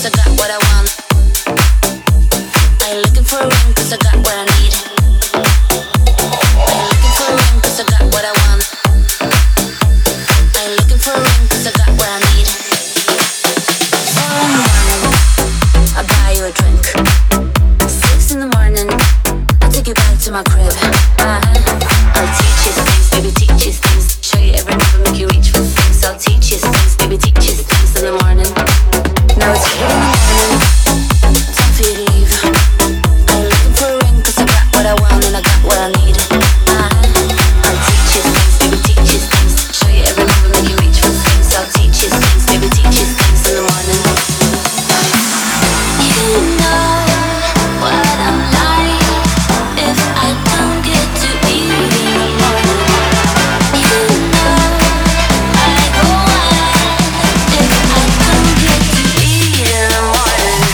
'cause I got what I want. I ain't looking for a ring 'cause I got what I need. I ain't looking for a ring 'cause I got what I want. I ain't looking for a ring 'cause I got what I need. One morning, I'll buy you a drink. 6 in the morning, I'll take you back to my crib. I'll teach you things, baby, teach you things. Show you every move and make you reach for things. I'll teach you things, baby, teach you things in the morning. Now it's 8 in the morning, time for you to leave. I ain't looking for a ring 'cause I got what I want and I got what I need. I'll teach you things, baby, teach you things. Show you every move and make you reach for things. I'll teach you things, baby, teach you things in the morning. You know what I'm like if I don't get to eat in the morning. You know I go wild if I don't get to eat in the morning.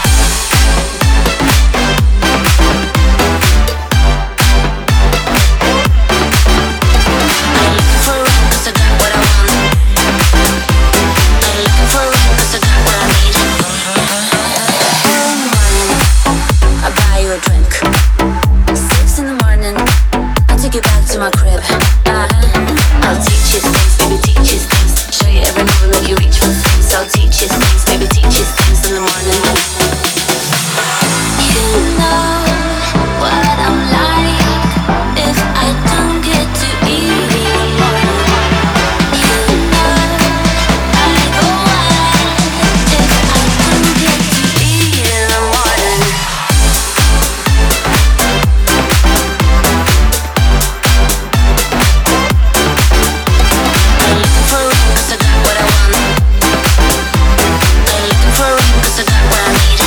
I ain't looking for a ring 'cause I got what I want. I ain't looking for a ring 'cause I got what I need. In the morning, I'll buy you a drink. 6 in the morning, I'll take you back to my crib. I'll teach you things, baby, teach you things. Show you every move and make you reach for things. I'll teach you things, baby, teach you things in the morning. You know what I'm like if I don't get to eat in the morning. You know I go wild if I don't get to eat in the morning. I ain't looking for a ring 'cause I got what I want. I ain't looking for a ring 'cause I got what I need.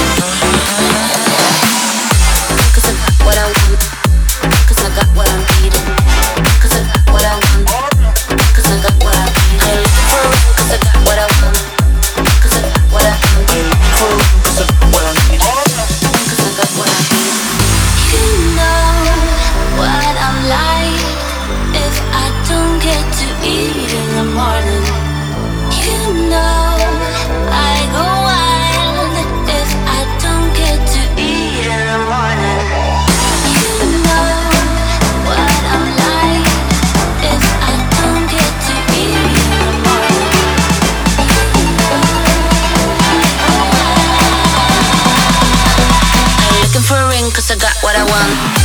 'Cause I got what I want. 'Cause I got what I need. 'Cause I got what I want. 'Cause I got what I need. I ain't looking for a ring 'cause I got what I want. 'Cause I got what I want. I ain't looking for a ring 'cause I got what I need. 'Cause I got what I need. You know what I'm like if I don't get to eat in the morning. You know I go wild if I don't get to eat in the morning. You know what I'm like if I don't get to eat in the morning. You know I go wild. I ain't looking for a ring 'cause I got what I want.